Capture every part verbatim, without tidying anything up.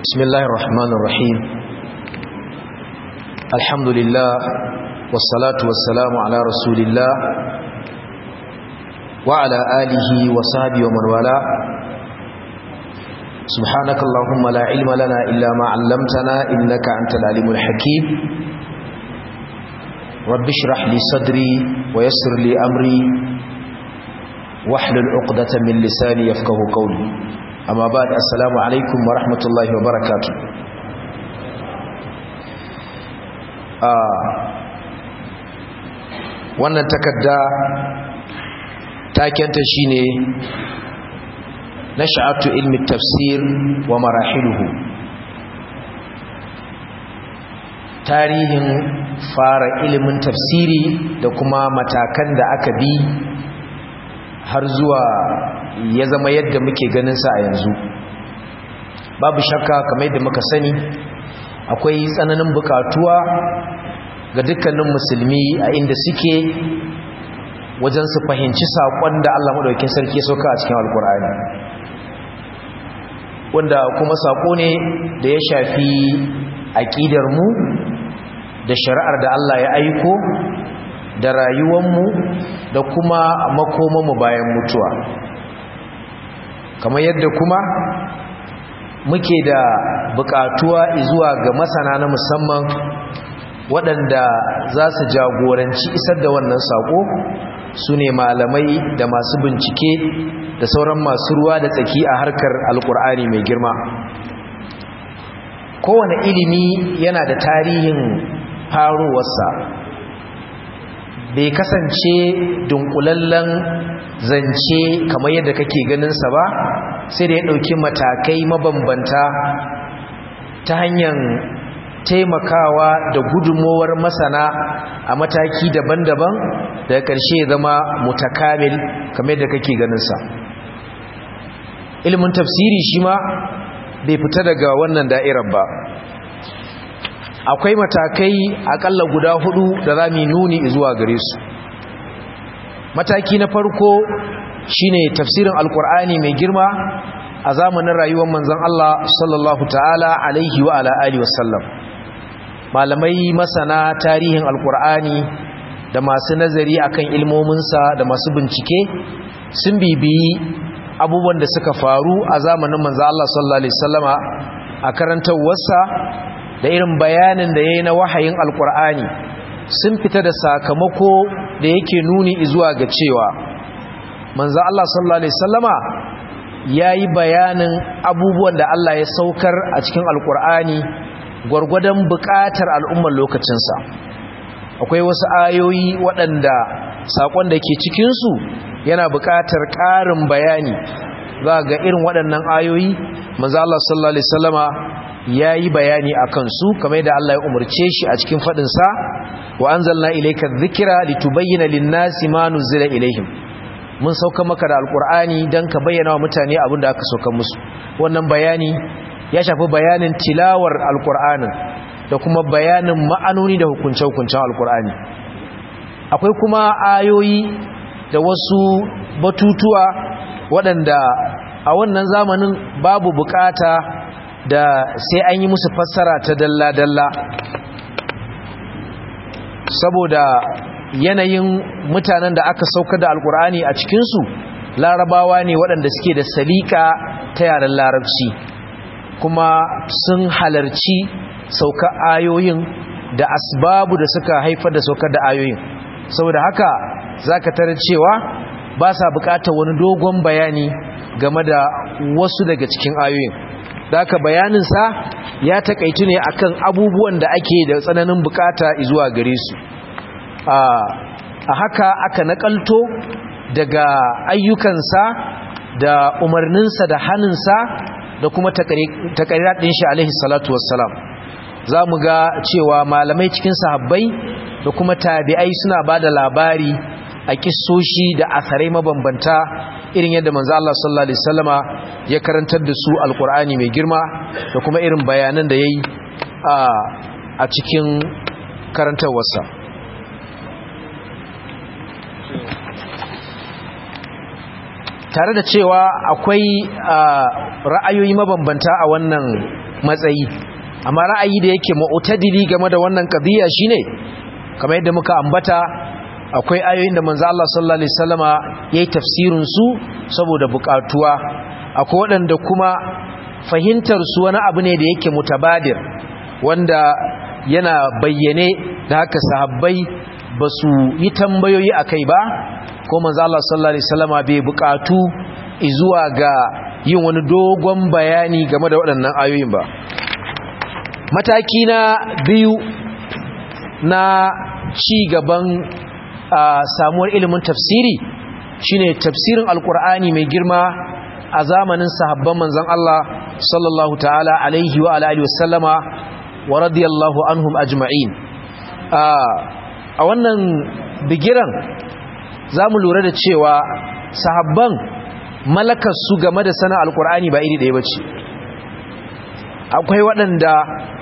بسم الله الرحمن الرحيم الحمد لله والصلاة والسلام على رسول الله وعلى آله وصحبه ومن والاه سبحانك اللهم لا علم لنا إلا ما علمتنا إنك أنت العليم الحكيم رب اشرح لي صدري ويسر لي أمري واحلل عقدة من لساني يفقه قولي أما بعد السلام عليكم ورحمة الله وبركاته wannan takarda takenta shine nash'atu ilmi tafsir wa marahiluhu tarihin fara ilimin tafsiri da kuma matakan da aka bi har zuwa ya zama yadda muke ganin sa a yanzu. Babu shakka kamar yadda muka sani akwai tsananin bukatuwa ga dukkanin musulmi a inda suke wajen su fahimci saƙon da Allah madaukakin sarki ya sauka a cikin Alƙur'ani, wanda kuma saƙo ne da ya shafi aqidar mu da shari'ar da Allah ya aiko da rayuwar mu da kuma makoman mu bayan mutuwa. Kamar yadda kuma muke da bukatuwa zuwa ga masana na musamman waɗanda za su jagoranci isar da wannan saƙo, su ne malamai da masu bincike da sauran masu ruwa da tsaki a harkar alƙur'ani mai girma. Kowane ilimi yana da tarihin farowarsa, bai kasance dunkulallen zance kamar yadda kake ganinsa ba, sai da ya ɗauki matakai mabambanta ta hanyar taimakawa da gudunmowar masana a mataki daban-daban daga ƙarshe ya zama mutakamil kamar yadda kake ganinsa. Ilimin tafsiri shi ma bai fita daga wannan da'irar ba. Akwai matakai akalla guda hudu da za mu nuni zuwa gare su. Mataki na farko shine tafsirin alkur'ani mai girma a zamanin rayuwar manzon Allah sallallahu ta'ala alaihi wa ala alihi wasallam. Malamai masana tarihin alkur'ani da masu nazari akan ilmominsa da masu bincike sun bibiyi abubuwan da suka faru a zamanin manzon Allah sallallahu alaihi wasallama a karantawarsa da irin bayanin da yayi na wahayin alkur'ani, sun fita da sakamako da yake nuni zuwa ga cewa manzo Allah sallallahu alaihi wasallama yayi bayanin abubuwan da Allah ya saukar a cikin alkur'ani gwargwadon buƙatar al'ummar lokacinsa. Akwai wasu ayoyi waɗanda sakon da ke cikin su yana buƙatar ƙarin bayani. Za ga irin waɗannan ayoyi manzo Allah sallallahu alaihi wasallama yayi bayani akan su kamar da Allah ya umurce shi a cikin fadin sa wa anzalna ilayka dhikra litubayyana lin-nasi ma nuzila ilayhim. Mun sauka maka da alqur'ani dan ka bayyana wa mutane abin da aka sauka musu. Wannan bayani ya shafi bayanin tilawar alqur'anin da kuma bayanin ma'anoni da hukunce-hukuncen alqur'ani. Akwai kuma ayoyi da wasu batutuwa waɗanda a wannan zamanin babu bukata da sai an yi musu fassara ta dalla-dalla, saboda yanayin mutanen da aka saukar da alkur'ani a cikinsu larabawa ne waɗanda suke da salika ta yaren larabci, kuma sun halarci sauka ayoyin da asbabu da suka haifar da saukar da ayoyin. Saboda haka za ka tarar cewa ba sa buƙatar wani dogon bayani game da wasu daga cikin ayoyin. Da aka bayaninsa ya takaitu ne akan abubuwan da ake da tsananin bukata zuwa gare su. A haka aka nakalto daga ayyukansa da umarninsa da hannunsa da kuma takarirat ɗin shi alaihi salatu wassalam. Za mu ga cewa malamai cikin sahabbai da kuma tabi'ai suna ba da labari a kissoshi da asarai mabambanta irin yadda manzo Allah sallallahu alaihi wasallama ya karantar da su alqur'ani mai girma da kuma irin bayanan da yayi a a cikin karantawarsa. Tare da cewa akwai ra'ayoyi mabambanta a wannan matsayi. Amma ra'ayi da yake mu'tadili game da wannan qadiya shine kamar yadda muka ambata akwai ayoyin da manzo Allah sallallahu alaihi wasallama yayi tafsirin su saboda bukatuwa, akwai waɗanda kuma fahimtar su wani abu ne da yake mutabadir wanda yana bayyane da haka sahabbai ba su yi tambayoyi akai ba, ko manzo Allah sallallahu alaihi wasallama bai bukatu zuwa ga yin wani dogon bayani game da waɗannan ayoyin ba. Mataki na biyu na ci gaban samuwar ilimin tafsiri shine tafsirin alkur'ani mai girma a zamanin sahabban manzon Allah sallallahu ta'ala alaihi wa alihi wasallama wa radiyallahu anhum ajma'in. A wannan bigiran zamu lura da cewa sahabban malakar su game da sanin alkur'ani ba iri ɗaya bace. Akwai waɗanda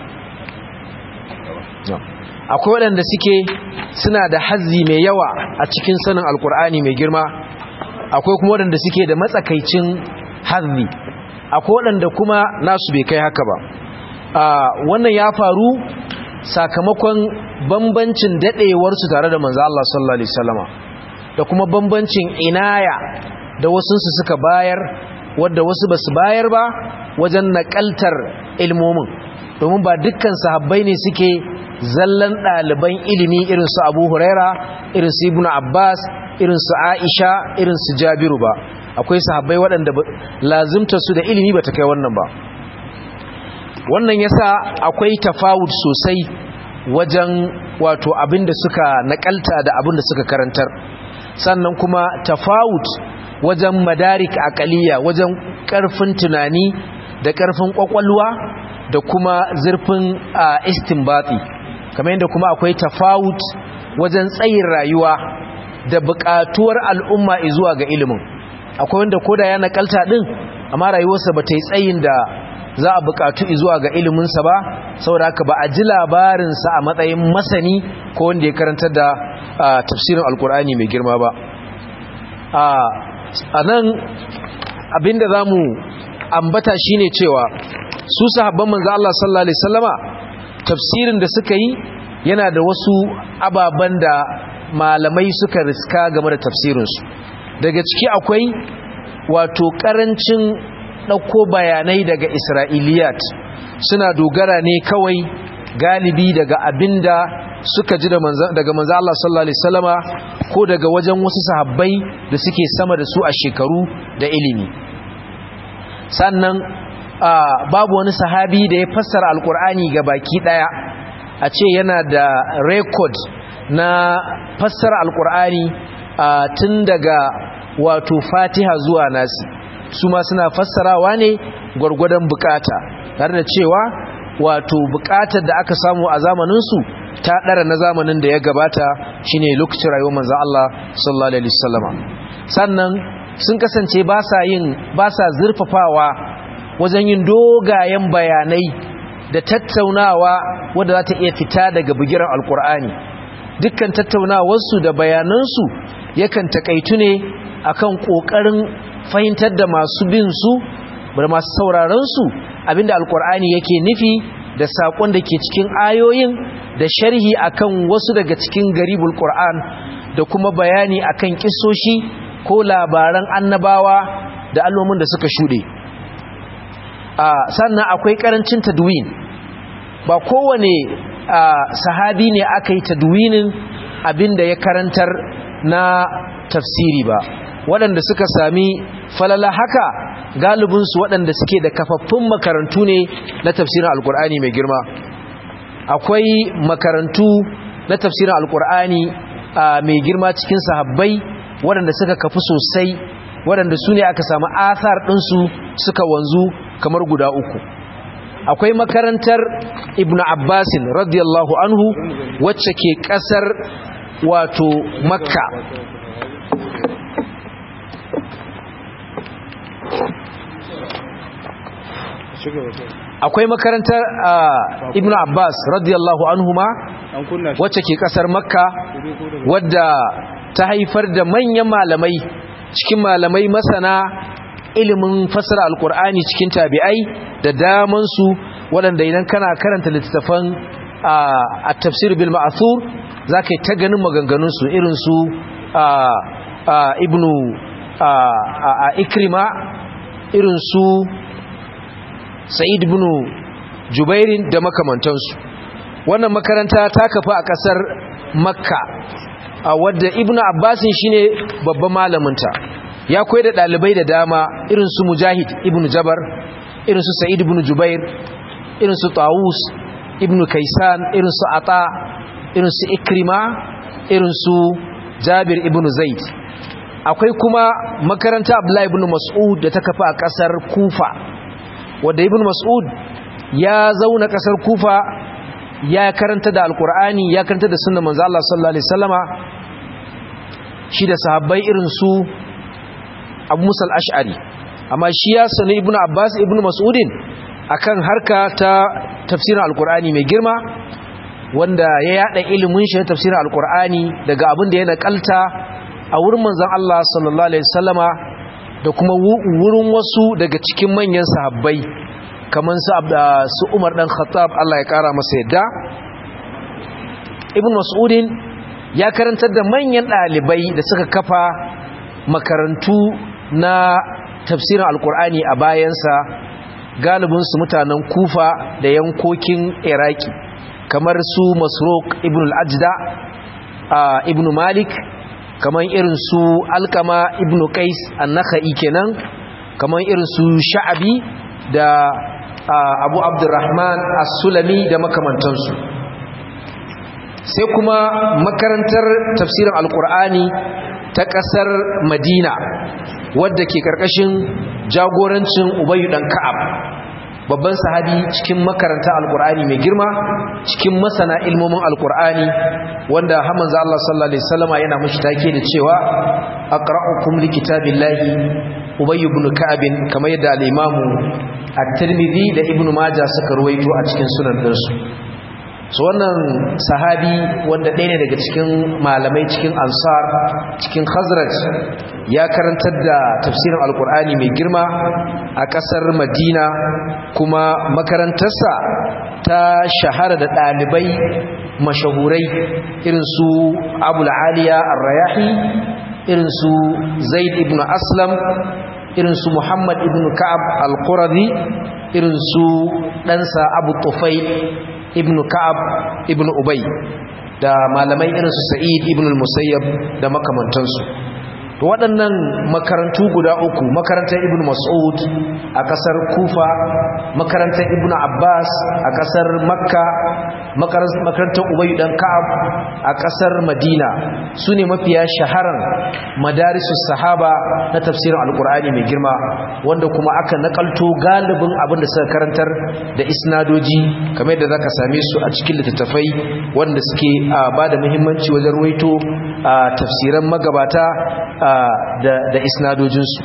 akwai waɗanda suke suna da hazzi mai yawa a cikin sanin alkur'ani mai girma, akwai kuma waɗanda suke da matsakaicin hazzi, akwai waɗanda kuma nasu bai kai haka ba. Wannan ya faru sakamakon bambancin daɗewarsu tare da manzo Allah sallallahu alaihi wasallama da kuma bambancin inaya da wasunsu suka bayar wadda wasu basu bayar ba wajen naƙaltar ilmomin, domin ba dukkan sahabbai ne suke zallan ɗaliban ilimi irin su Abu Huraira, irin su Ibn Abbas, irin su Aisha, irin su Jabiru ba. Akwai sahabbai waɗanda lazimta su da ilimi bata kai wannan ba. Wannan yasa akwai tafawud sosai wajen wato abinda suka nakalta da abinda suka karantar. Sannan kuma tafawud wajen madarik aqaliya, wajen ƙarfin tunani da ƙarfin ƙwaƙwalwa da kuma zurfin istinbati. Kamar yadda kuma akwai tafawut wajen tsayin rayuwa da buƙatuwar al'umma zuwa ga ilimin. Akwai wanda koda ya nakalta din amma rayuwarsa ba ta yi tsayin da za a buƙatu zuwa ga iliminsa ba, saboda haka ba a ji labarinsa a matsayin masani ko wanda ya karantar da tafsirin alkur'ani mai girma ba. A nan abinda za mu ambata shine cewa su sahabban manzo Allah sallallahu alaihi wasallama tafsirin da suka yi yana da wasu ababen da malamai suka riska game da tafsirinsu. Daga ciki akwai wato karancin ɗauko bayanai daga Isra'iliyat, suna dogara ne kawai galibi daga abinda suka ji daga manzo Allah sallallahu alaihi wasallama ko daga wajen wasu sahabbai da suke sama da su a shekaru da ilimi. Sannan Uh, babu wani sahabi da ya fassara alkur'ani ga baki daya a ce yana da record na fassara alkur'ani uh, tun daga wato fatiha zuwa nasi. Su ma suna fassarawa ne gwargwadon bukata, tare da cewa wato bukatar da aka samu a zamaninsu ta ɗara na zamanin da ya gabata shine lokacin rayuwar manzon Allah sallallahu alaihi wasallam. Sannan sun kasance ba sa yin ba sa zurfafawa wajen yin dogayen bayanai da tattaunawa wadda za ta iya fita daga bugiran alkur'ani. Dukkan tattaunawarsu da bayanansu yakan takaitu ne akan kokarin fahimtar da masu bin su da masu sauraron su abinda alkur'ani yake nufi da sakon da ke cikin ayoyin, da sharhi akan wasu daga cikin garibul qur'an, da kuma bayani akan kissoshi ko labaran annabawa da al'ummun da suka shude. Uh, sannan akwai karancin tadwin, ba kowane uh, sahabi ne aka yi tadwinin abinda ya karantar na tafsiri ba. Waɗanda suka sami falala haka galibinsu waɗanda suke da kafaffun makarantu ne na tafsirin alkur'ani mai girma. Akwai makarantu na tafsirin alkur'ani uh, mai girma cikin sahabbai waɗanda suka kafu sosai, waɗanda su ne aka samu athar ɗinsu suka wanzu kamar guda uku. Akwai makarantar Ibn Abbasin radiyallahu anhu wacce ke ƙasar wato Makka. Akwai makarantar uh, Ibn Abbas radiyallahu anhu ma wacce ke ƙasar Makka, wadda ta haifar da manyan malamai cikin malamai masana ilimin fassara alkur'ani cikin tabi'ai da damansu waɗanda idan kana karanta littattafan a tafsir bil ma'thur zaka yi ta ganin maganganun su irin su ibnu ikrima irin su sa'id ibn jubairin da makamantansu. Wannan makaranta ta kafa a kasar makka a wadda ibn abbasin shine babban malaminta, ya koyar da dalibai da dama irin su mujahid ibn jabar, irin su sa'id ibn jubair, irin su tawus ibn kaisan, irin su ata, irin su ikrima, irin su jabir ibn zaid. Akwai kuma makaranta abdullahi ibn mas'ud da ta kafa a kasar kufa, wadda ibn mas'ud ya zauna kasar kufa ya karanta da alkur'ani, ya karanta da sunnar manzo Allah sallallahu alaihi wasallama shi da sahabbai irin su Abu Musa al-Ash'ari. Amma shi ya sani ibn Abbas ibn Mas'udin akan harka ta tafsirin alkur'ani mai girma, wanda ya yada ilimin shi na tafsirin alkur'ani daga abin da ya nakalta a wurin manzon Allah sallallahu alaihi wasallama da kuma wurin wasu daga cikin manyan sahabbai kamar su Umar dan Khattab Allah ya kara masa yadda. Ibn Mas'udin ya karantar da manyan dalibai da suka kafa makarantu na tafsirin alkur'ani a bayansa, galibin su mutanen Kufa da yankokin Iraki kamar su Masruq ibn al-Ajda, ibn Malik, kamar irin su Alkama ibn Qais an-Nakhai kenan, kamar irin su Sha'abi da Abu Abdurrahman as-Sulami da makamantansu. Sai kuma makarantar tafsirin alkur'ani ta kasar Madina wadda ke karkashin jagorancin Ubay dan Ka'ab, babban sahabi cikin makaranta alkur'ani mai girma, cikin masana ilmomin alkur'ani, wanda har manzo Allah sallallahu alaihi wasallama yana mushi take da cewa aqra'ukum likitabillahi Ubay ibn Ka'ab, kamar yadda al-Imam at-Tirmidhi da Ibn Majah suka ruwaito a cikin sunan dinsu. So wannan sahabi wanda ɗaya ne daga cikin malamai cikin Ansar, cikin Khazraj, ya karantar da tafsirin alkur'ani mai girma a ƙasar Madina, kuma makarantarsa ta shahara da ɗalibai mashahurai irin su Abul Aliya Ar-Rayahi, irin su Zaid ibn Aslam, irin su Muhammad ibn Ka'ab al-Quradi, irin su ɗansa Abu Tufayl ibn Ka'ab ibn Ubay, da malamai irin su Sa'id ibn al-Musayyab da makamantansu. To waɗannan makarantu guda uku, makarantar Ibn Mas'ud a ƙasar Kufa, makarantar Ibn Abbas a ƙasar Makka, makarantar Ubay dan Ka'ab a ƙasar Madina, su ne mafiya shaharan madarisus sahaba na tafsirin alkur'ani mai girma, wanda kuma aka nakalto galibin abin da suka karantar da isnadoji kamar yadda zaka same su a cikin littattafai wanda suke ba da muhimmanci wajen ruwaito tafsiran magabata da isnadojinsu.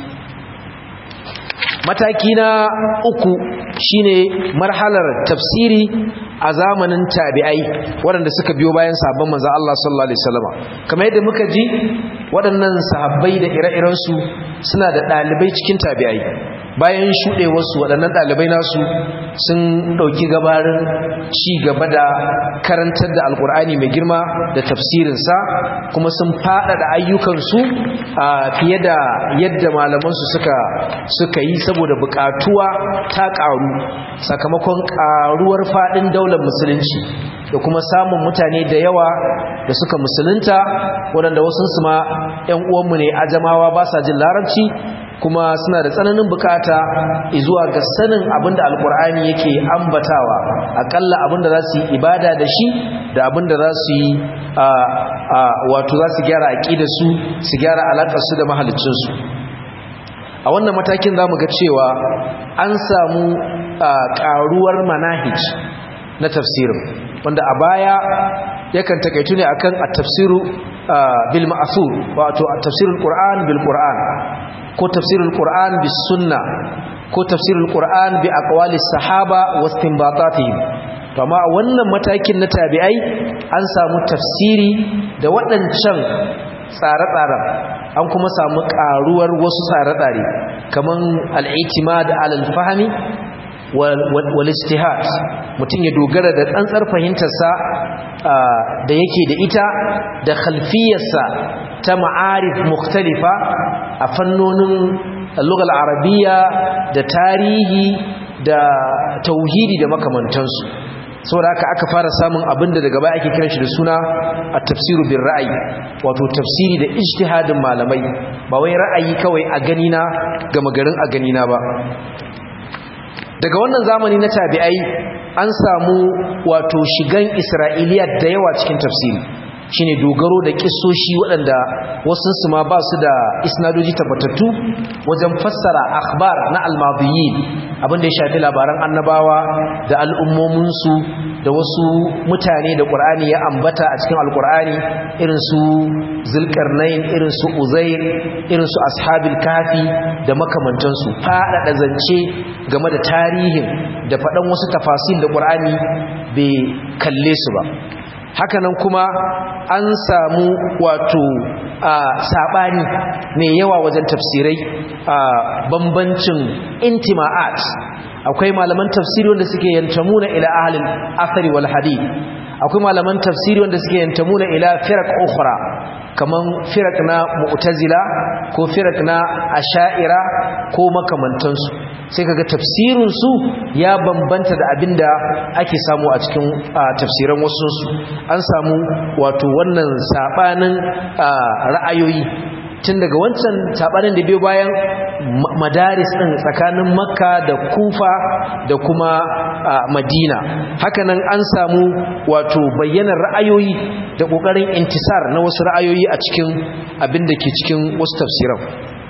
Mataki na uku shine marhalar tafsiri a zamanin tabi'ai waɗanda suka biyo bayan sahabban manzon Allah sallallahu alaihi wasallam. Kamar yadda muka ji, waɗannan sahabbai da ire-irensu suna da ɗalibai cikin tabi'ai. Bayan shuɗewarsu waɗannan ɗalibai nasu sun ɗauki gabarin ci gaba da karantar da alkur'ani mai girma da tafsirinsa, kuma sun faɗaɗa ayyukansu a fiye da yadda malamansu suka suka yi, saboda buƙatuwa ta ƙaru sakamakon ƙaruwar faɗin daular musulunci da kuma samun mutane da yawa da suka musulunta, waɗanda wasunsu ma 'yan uwanmu ne ajamawa ba sa jin larabci, kuma suna da tsananin bukata zuwa ga sanin abinda alkur'ani yake ambatawa, akalla abinda za su yi ibada da shi da abinda za su yi wato za su gyara aqidarsu, su gyara alaƙarsu da mahaliccinsu. A wannan matakin za mu ga cewa an samu ƙaruwar manahij na tafsirin, wanda a baya yakan takaitu ne akan at-tafsiru bil ma'thur, wato at-tafsirul qur'an bil qur'an, ko tafsirul qur'an bis sunna, ko tafsirul qur'an bi aqwalis sahaba wa istinbatatihim. To amma a wannan matakin na tabi'ai an samu tafsiri da waɗancan tsare-tsaren, an kuma samu ƙaruwar wasu tsare-tsare kaman al-i'timad ala al-fahmi wal ijtihad mutum ya dogara da tsantsar fahimtarsa da yake da ita da khalfiyarsa ta ma'arif mukhtalifa a fannonin lugal arabiyya da tarihi da tauhidi da makamantansu saboda haka aka fara samun abinda daga baya ake kiran shi da suna at-tafsiru bir ra'yi wato tafsiri da ijtihadin malamai ba wai ra'ayi kawai a gani na gama garin a gani na ba daga wannan zamani na tabi'ai an samu wato shigan isra'iliya da yawa cikin tafsiri shine dogaro da kissoshi waɗanda wasu su ma ba su da isnadoji tabbatattu wajen fassara akhbar na almadiyin abinda ya shafi labaran annabawa da al'ummominsu da wasu mutane da ƙur'ani ya ambata a cikin alƙur'ani irin su zulkarnain irin su uzair irin su ashabil kafi da makamantansu faɗaɗa zance game da tarihin da faɗan wasu tafasil da ƙur'ani bai kalle su ba hakanan kuma an samu wato sabani mai yawa wajen tafsirai bambancin intima'at akwai malaman tafsiri wanda suke yantamuna ila ahlil athari wal hadith akwai malaman tafsiri wanda suke yantamuna ila firaq ukhra kaman firaq na mu'tazila ko firaq na asha'ira ko makamantansu sai kaga tafsirin su ya bambanta da abinda ake samu a cikin tafsiran wasu su an samu wato wannan sabanin ra'ayoyi tun daga wancan sabanin da biyo bayan madaris din tsakanin makka da kufa da kuma madina hakanan an samu wato bayyanar ra'ayoyi da kokarin intisar na wasu ra'ayoyi a cikin abinda ke cikin wasu tafsiran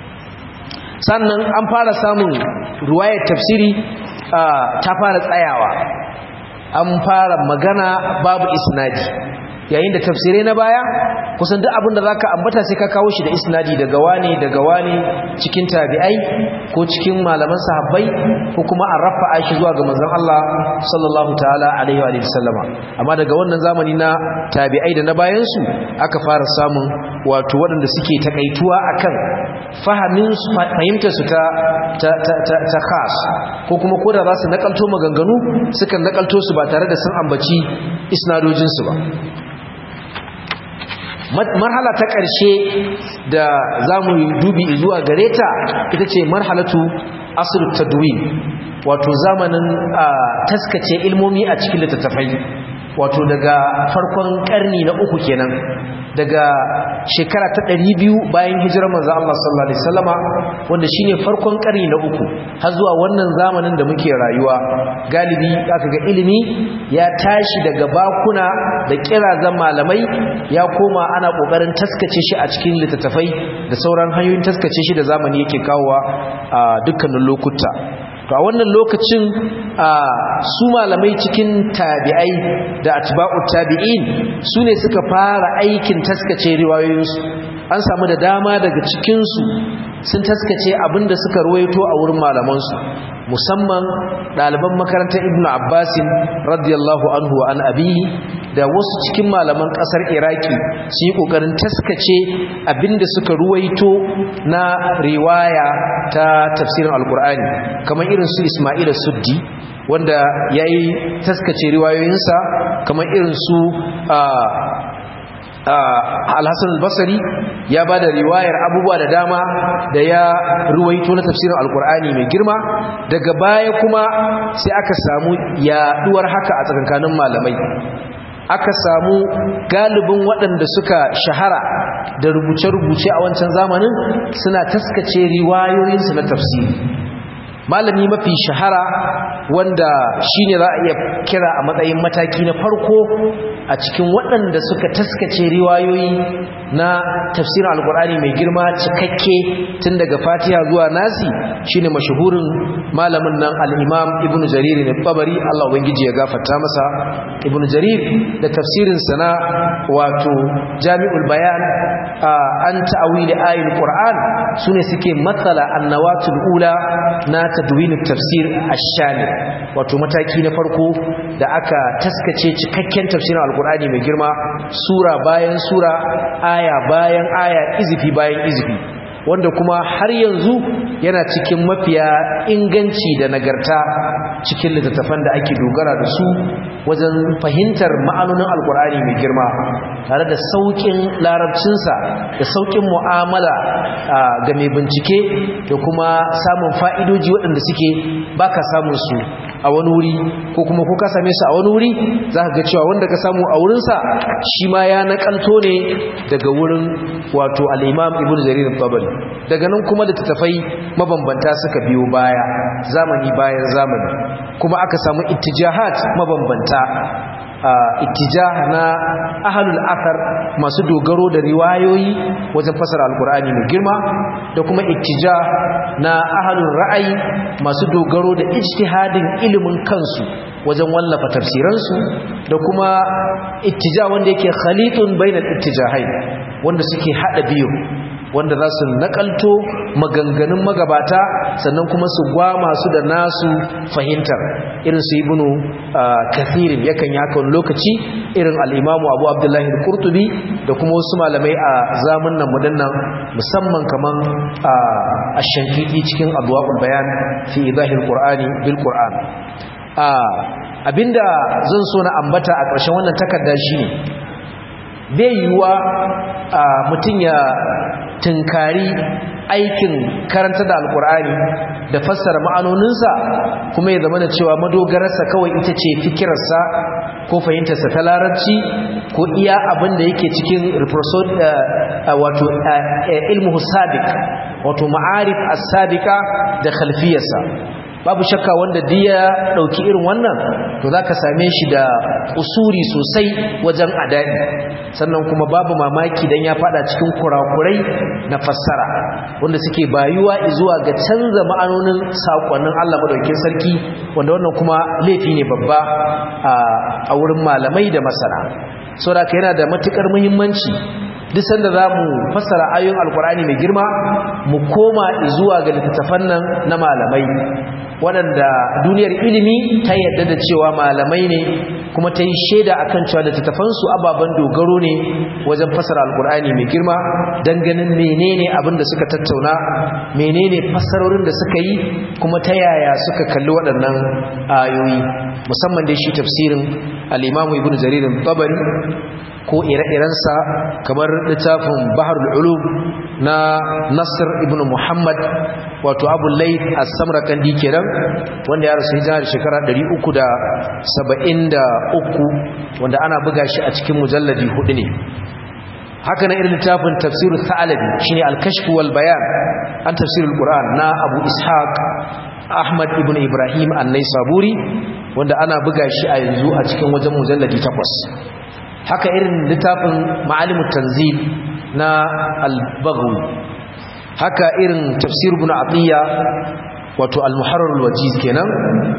sannan an fara samun ruwayar tafsiri ta fara tsayawa an fara magana babu isnadi yayin da tafsirai na baya kusan duk abin da zaka ambata sai ka kawo shi da isnadi daga wani daga wani cikin tabi'ai ko cikin malaman sahabbai ko kuma an rafa'a shi zuwa ga manzon Allah sallallahu ta'ala alaihi wa sallama amma daga wannan zamani na tabi'ai da na bayan su aka fara samun wato waɗanda suke takaituwa akan fahimin su fahimtar su ta ta ta ta khas ko kuma koda za su nakalto maganganu sukan nakalto su ba tare da sun ambaci isnadojin su ba marhala ta ƙarshe da za mu dubi zuwa gare ta ita ce marhalatu asr tadwin wato zamanin taskace ilmomi a cikin littattafai wato daga farkon karni na uku kenan daga shekara ta ɗari biyu bayan hijirar manzo Allah sallallahu alaihi wasallama wanda shine farkon karni na uku har zuwa wannan zamanin da muke rayuwa galibi aka ga ilimi ya tashi daga bakuna da kirazan malamai ya koma ana kokarin taskace shi a cikin littattafai da sauran hanyoyin taskace shi da zamani yake kawowa a dukkanin lokuta to a wannan lokacin su malamai cikin tabi'ai da atba'ut tabi'in su ne suka fara aikin taskace riwayoyinsu an samu da dama daga cikinsu sun taskace abinda suka ruwaito a wurin malamansu musamman ɗaliban makarantar ibn abbasin radiyallahu anhu wa an abihi da wasu cikin malaman ƙasar iraki su yi ƙoƙarin taskace abinda suka ruwaito na riwaya ta tafsirin alkur'ani kamar irin su ismail suddi wanda ya yi taskace riwayoyinsa kamar irin su al-Hasan al-Basri ya bada riwayar abubuwa da dama da ya ruwaito na tafsirin alkur'ani mai girma daga baya kuma sai aka samu yaduwar haka a tsakankanin malamai aka samu galibin waɗanda suka shahara da rubuce-rubuce a wancan zamanin suna taskace riwayoyinsu na tafsiri malami mafi shahara wanda shine za a iya kira a matsayin mataki na farko a cikin waɗanda suka taskace riwayoyi na tafsirin alkur'ani mai girma cikakke tun daga fatiha zuwa nasi shine mashahurin malamin nan al-imam ibnu jarir ne babari Allah ubangiji ya gafarta masa ibnu jarir da tafsirin sa na wato jami'ul bayan an ta'awili ayatul qur'an sune suke matsala annawatul ula na tadwin tafsir ash-shamil wato mataki na farko da aka taskace cikakken tafsirin alkur'ani mai girma sura bayan sura aya bayan aya izifi bayan izifi wanda kuma har yanzu yana cikin mafiya inganci da nagarta cikin littattafan da ake dogara da su wajen fahimtar ma'anonin alkur'ani mai girma tare da saukin larabcinsa da saukin mu'amala ga mai bincike da kuma samun fa'idoji waɗanda suke baka samun su a wani wuri ko kuma ko ka same su a wani wuri za ka ga cewa wanda ka samu a wurinsa shi ma ya nakalto ne daga wurin wato al'imam ibn jarir al-tabari daga nan kuma littattafai mabambanta suka biyo baya zamani bayan zamani kuma aka samu ittijahat mabambanta ittijah na ahlul athar masu dogaro da riwayoyi wajen fasara alkur'ani mai girma da kuma ittijah na ahlul ra'ayi masu dogaro da ijtihadin ilimin kansu wajen wallafa tafsiransu da kuma ittijah wanda yake khalitun bainal ittijahai wanda suke hada biyu wanda za su nakalto maganganun magabata sannan kuma su gwama su da nasu fahimtar irin su ibnu kathirin yakan yi haka lokaci irin al'imamu abu abdullahi al-qurtubi da kuma wasu malamai a zamanin mudannan musamman kaman ash-shankiti cikin adwa'ul bayan fi idahil qur'ani bil qur'an abinda zan so na ambata a ƙarshen wannan takarda shine bai yiwuwa mutum ya tunkari aikin karanta da alkur'ani da fassara ma'anoninsa kuma ya zama da cewa madogararsa kawai ita ce fikirarsa ko fahimtarsa ta larabci ko iya abin da yake cikin wato ilmu sabiq wato ma'arif as-sabiqa da khalfiyarsa babu shakka wanda diya dauki irin wannan to zaka same shi da usuri sosai wajen adadi sannan kuma babu mamaki dan ya fada cikin kurakurai na fassara wanda suke bayuwa zuwa ga canza ma'anonin sakonnin Allah madaukakin sarki wanda wannan kuma laifi ne babba a wurin malamai da masana saboda yana da matukar muhimmanci duk sanda zamu fassara ayoyin alkur'ani mai girma mu koma zuwa ga littattafan nan na malamai waɗanda duniyar ilimi ta yadda da cewa malamai ne kuma ta yi shaida a kan cewa da tattafansu ababen dogaro ne wajen fasara alkur'ani mai girma don ganin menene abin da suka tattauna menene fassarorin da suka yi kuma ta yaya suka kalli waɗannan ayoyi musamman da shi tafsirin al'imamu ibn jaririn tabari ko ire-irensa kamar littafin baharul ulum na nasir ibn muhammad wato abu layth as-samarkandi kenan wanda ya rasu hijira shekara ɗari uku da saba'in da uku wanda ana buga shi a cikin mujalladi hudu ne haka na irin littafin tafsirul thalabi shine al-kashf wal bayan an tafsirul qur'an na abu ishaq ahmad ibn ibrahim an-naisaburi wanda ana buga shi a yanzu a cikin wajen mujalladi takwas haka irin littafin ma'alimut tanzil na al-baghawi haka irin tafsir ibn atiya wato al-muharrar al-wajiz kenan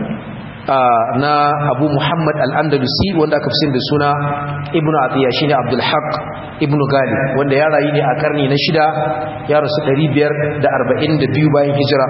na abu muhammad al-andalusi wanda aka fi da suna ibn atiya shine abdul haq ibn galib wanda ya rayu ne a karni na shida ya rasu ɗari biyar da arba'in da biyu bayan hijira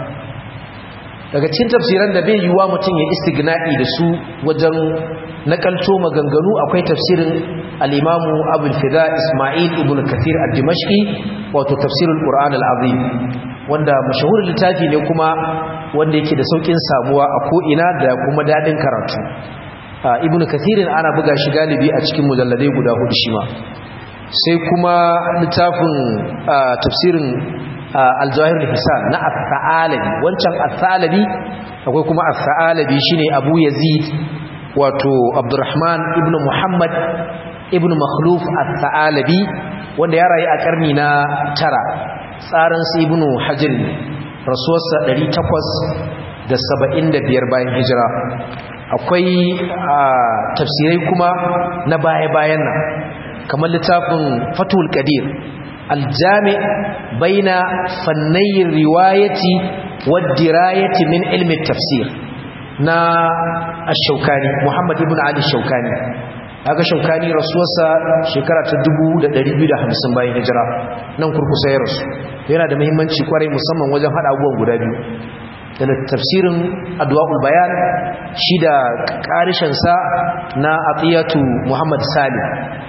daga cikin tafsiran da bai yiwa mutum ya istigna'i da su wajen nakalto maganganu akwai tafsirin al-imamu abul fida isma'il ibn kathir ad-dimashqi wato tafsirul qur'an al-azim wanda mashahurin littafi ne kuma wanda yake da saukin samuwa a ko ina da kuma dadin karatu ibn kathirin ana buga shi galibi a cikin mujalladai guda hudu shi ma sai kuma littafin tafsirin al-jawahir al-hisan na al-thalabi wancan al-thalabi akwai kuma al-thalabi shine abu yazid wato abdurrahman ibn muhammad ibn makhluf al-thalabi wanda ya rayu a karni na tara tsarin su ibn hajar rasuwarsa ɗari takwas da saba'in da biyar bayan hijira akwai tafsirai kuma na baya-bayan nan kamar littafin fatul qadir aljami baina fannayin riwayati waddirayati min ilmi tafsir na ash-shaukani muhammad ibn ali shaukani aka shaukani rasuwarsa shekara ta dubu da ɗari biyu da hamsin bayan hijira nan kurkusa ya rasu yana da muhimmanci kwarai musamman wajen hada abubuwan guda biyu da tafsirin adwa'ul bayan shi da karishansa na atiyatu muhammad salim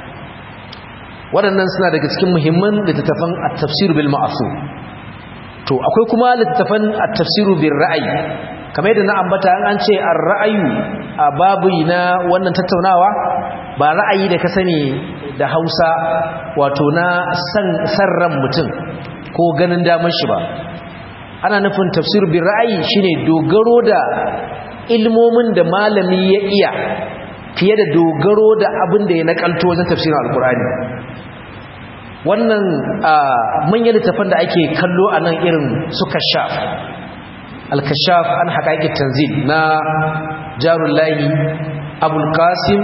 waɗannan suna daga cikin muhimman littattafan at-tafsir bil ma'thur to akwai kuma littattafan at-tafsir bil ra'yi kamar yadda na ambata an ce ar-ra'ayu a babu na wannan tattaunawa ba ra'ayi da ka sani da Hausa wato na san sarran mutum ko ganin damar shi ba ana nufin tafsir bi ra'ayi shine dogaro da ilmomin da malami ya iya fiye da dogaro da abin da ya nakalto wajen tafsirin alkur'ani wannan manyan littafan da ake kallo a nan irin su kashaf al-kashaf an haqaiqit tanzil na jarullahi abul qasim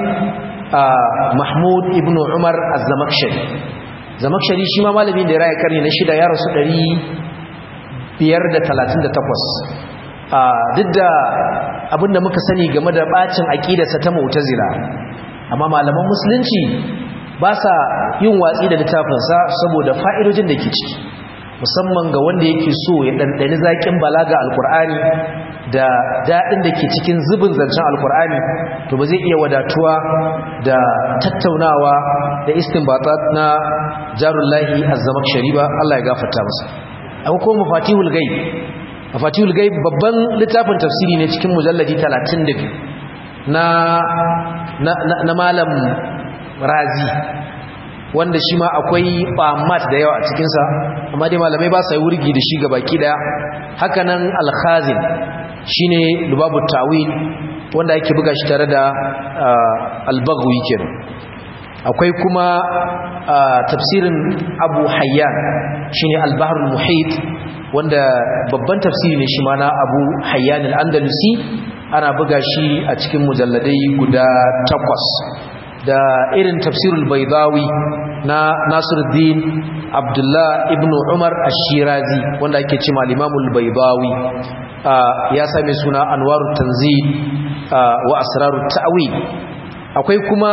mahmud ibn umar az-zamakhshari zamakhshari shi ma malamin da ya rayu karni na shida ya rasu ɗari biyar da talatin da takwas duk da abinda muka sani game da bacin aqidarsa ta mu'tazila amma malaman musulunci ba sa yin watsi da littafinsa saboda fa'idojin da ke ciki musamman ga wanda yake so ya dandani zakin balaga alqur'ani da dadin da ke cikin zubin zancen alqur'ani to ba zai iya wadatuwa da tattaunawa da istinbatat na jarullahi az-zamakhshari ba Allah ya gafarta masa akwai kuma mafatihul ghaib mafatihul ghaib babban littafin tafsiri ne cikin mujalladi talatin da biyu na na na malam razi wanda shi ma akwai bamat da yawa a cikin sa amma dai malamai ba sa yi wurgi da shi gabaki daya haka nan al-khazin shine lubabut tawil wanda yake buga shi tare da al-baghawi kenan akwai kuma tafsirin abu hayyan shine al-bahrul muhit wanda babban tafsiri ne shi ma na abu hayyan al-andalusi ana buga shi a cikin mujalladai guda takwas da irin tafsirul baydawi na nasiruddin abdullah ibn umar ash-shirazi wanda ake cewa al-imamul baydawi ya same suna anwarut tanzil wa asrarut ta'wil akwai kuma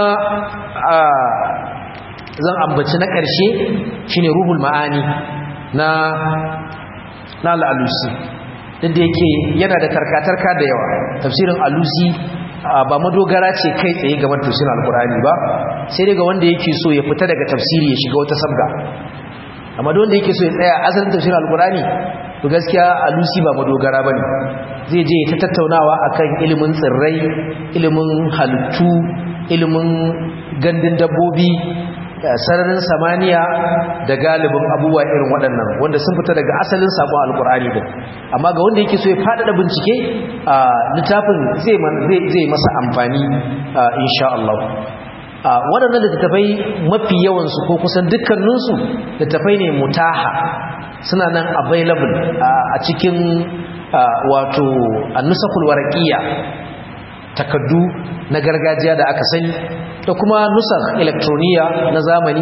zan ambaci na ƙarshe shine ruhul ma'ani na na al-alusi da yake yana da karkatarka da yawa tafsirin alusi ba madogara ce kai tsaye game da tafsirin alkur'ani ba sai daga wanda yake so ya fita daga tafsiri ya shiga wata sabga amma da wanda yake so ya tsaya asalin tafsirin alkur'ani to gaskiya alusi ba madogara bane zai je ta tattaunawa akan ilimin tsirrai ilimin halittu ilimin gandun dabbobi sararin samaniya da galibin abubuwa irin waɗannan wanda sun fita daga asalin sabon alkur'ani din amma ga wanda yake so ya faɗaɗa bincike a littafin zai zai masa amfani insha Allah waɗannan littattafai mafi yawansu ko kusan dukkaninsu littattafai ne mutaha suna nan available a cikin wato annusakul waraqiyya takaddu na gargajiya da aka sani da kuma nusakh elektroniya na zamani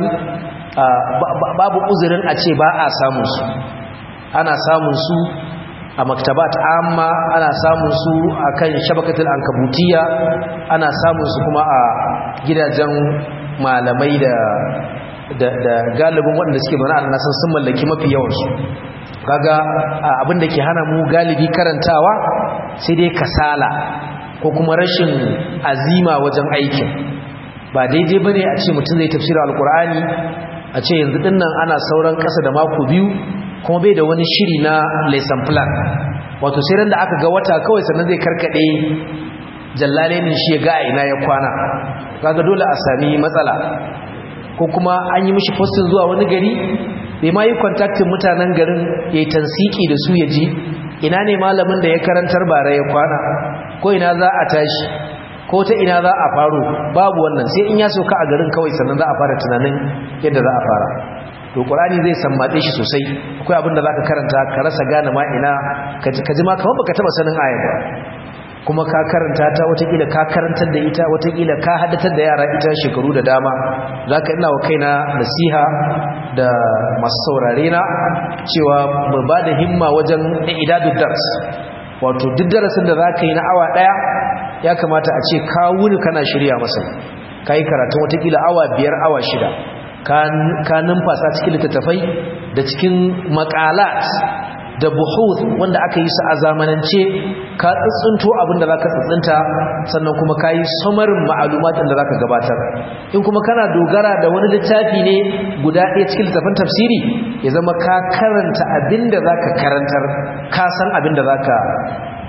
babu uzurin a ce ba a samun su ana samun su a maktabat amma ana samun su akan shabakatul ankabutiya ana samun su kuma a gidajen malamai da da, da galibin waɗanda suke zaune a nasan sun mallaki mafi yawansu kaga abin da ke hana mu galibi karantawa sai dai kasala ko kuma rashin azima wajen aikin ba daidai bane a ce mutum zai tafsira alkur'ani a ce yanzu dinnan ana sauran kasa da mako biyu kuma bai da wani shiri na lesson plan wato sai ran da aka ga wata kawai sannan zai karkade jallale ne shi ya ga ina ya kwana kaga dole a sami matsala ko kuma an yi mishi posting zuwa wani gari bai ma yi contacting mutanen garin yayi tansiki da su ya ji ina ne malamin da ya karantar bare ya kwana ko ina za a tashi ko ta ina za a faro babu wannan sai in ya soka a garin kawai sannan za a fara tunanin yadda za a fara to qur'ani zai sammatse shi sosai akwai abin da zaka karanta ka rasa gane ma ina ka ji ma kamar baka taba sanin ayat ba kuma ka karanta ta watakila ka karantar da ita watakila ka haddatar da yara ita shekaru da dama zaka ina wa kaina nasiha da masu saurare na cewa mu ba da himma wajen idadud dars wato duk darasin da zaka yi na awa daya ya kamata a ce ka wuni kana shirya masa kai karatu watakila awa biyar awa shida ka numfasa cikin littattafai da cikin maqalat da buhuth wanda aka yi su a zamanance ka tsintsinto abin da zaka tsintsinta sannan kuma kai samarin ma'lumatin da zaka gabatar in kuma kana dogara da wani littafi ne guda ɗaya cikin littafin tafsiri ya zama ka karanta abin da zaka karantar ka san abin da zaka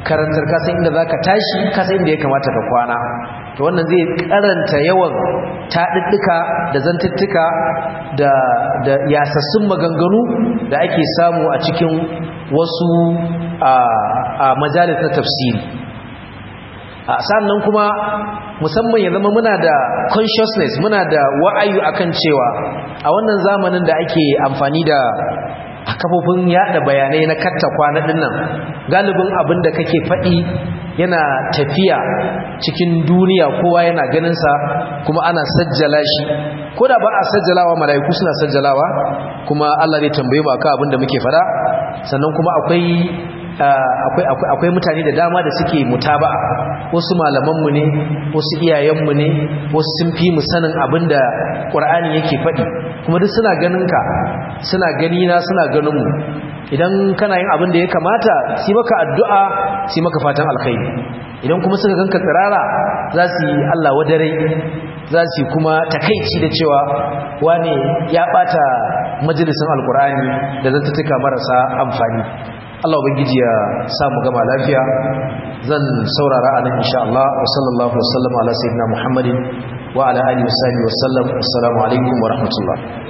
karantar ka san inda zaka tashi ka san inda ya kamata ka kwana to wannan zai karanta yawan taɗiɗɗuka da zantuttuka da da yasassun maganganu da ake samu a cikin wasu a a majalis na tafsiri a sannan kuma musamman ya zama muna da consciousness muna da wa'ayi akan cewa a wannan zamanin da ake amfani da kafofin yada bayanai na katta kwana dinnan galibin abin da kake faɗi yana tafiya cikin duniya kowa yana ganinsa kuma ana sajjala shi ko da ba a sajjalawa mala'iku suna sajjalawa kuma Allah zai tambaye mu akan abin da muke fada sannan kuma akwai akwai akwai mutane da dama da suke mutaba'a wasu malamanmu ne wasu iyayenmu ne wasu sun fi mu sanin abin da Qur'ani yake faɗi kuma duk suna ganin ka suna gani na suna ganin mu idan kana yin abin da ya kamata sai maka addu'a sai maka fatan alkhairi idan kuma suka ganka tsirara za su yi Allah wadare za su kuma takeici da cewa wane ya bata majalisin alkur'ani da zantuka marasa amfani Allah ubangiji ya samu gama lafiya zan saurara anan insha Allah wa sallallahu wa sallama ala sayyidina Muhammadin wa ala alihi wa sahbihi wa sallam assalamu alaikum wa rahmatullah